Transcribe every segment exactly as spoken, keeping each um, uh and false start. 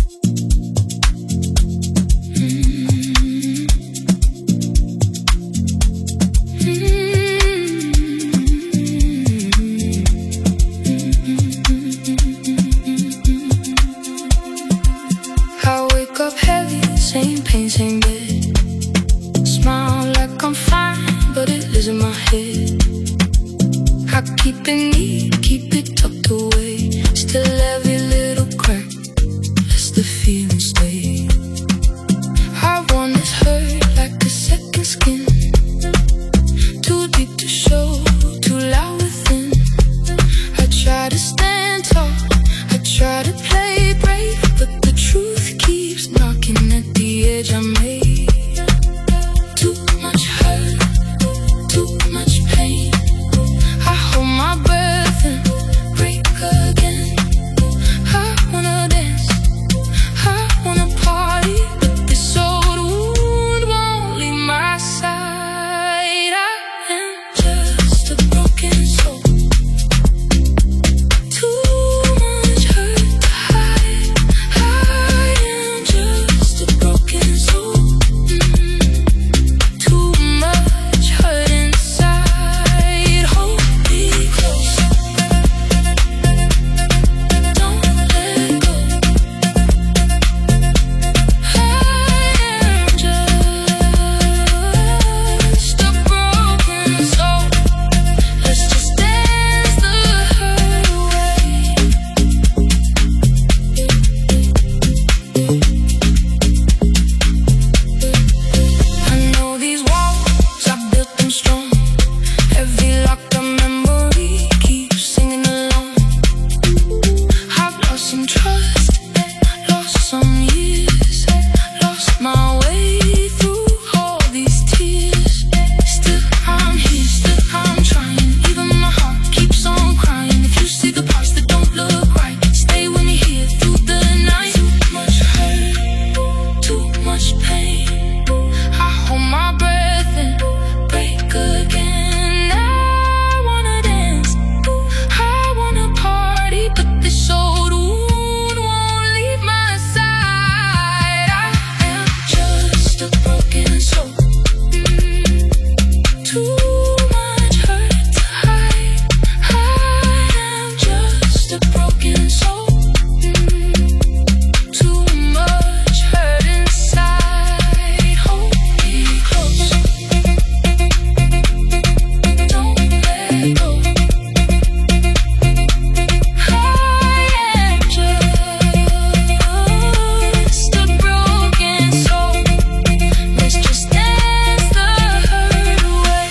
Same pain, same bed. Smile like I'm fine, but it lives in my head. I keep it neat, keep it tucked away. Still every little crack lets the feeling stay. I want this hurt like a second skin. Too deep to show, too loud within. I try to stand tall, I try to play brave, but the truth keeps knocking at the edge I made. Too much hurt, too much pain. I hold my breath and break again. I wanna dance, I wanna party, but this old wound won't leave my side. I am just a broken soul. Too much hurt to hide. I am just a broken soul. Mm-hmm. Too much hurt inside. Hold me close. Don't let go. I am just a broken soul. Let's just dance the hurt away. I know these walls, I built them strong. Every locked up memory keeps singing along. I've lost some trust, lost some years, lost my way through all these tears. Still I'm here, still I'm trying. Even my heart keeps on crying. If you see the parts that don't look right, stay with me here through the night. Too much hurt, too much pain. I hold my breath and break again. I wanna dance, I wanna party, but this old wound won't leave my side. I am just a broken soul. Mm, Too much hurt to hide. I am just a broken soul. Mm, Too much hurt inside. Hold me close. Don't let go. I am just a broken soul. Let's just dance the hurt away.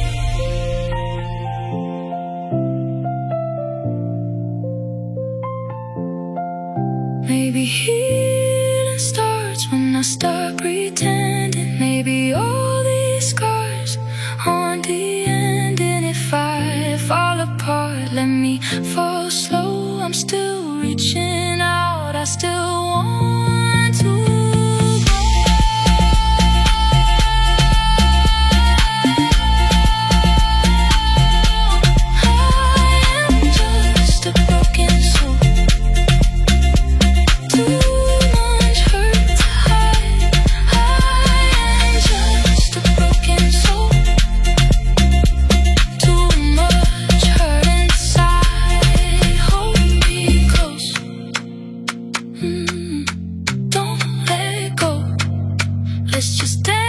Maybe healing starts when I start pretending. Maybe all these scars aren't the end. And if I fall apart, let me fall slow. I'm still reaching out, I still want to grow. I am just a broken soul. Too much hurt to hide. I am just a broken soul. Too much hurt inside. Hold me close. Mm, Don't let go. Let's just dance.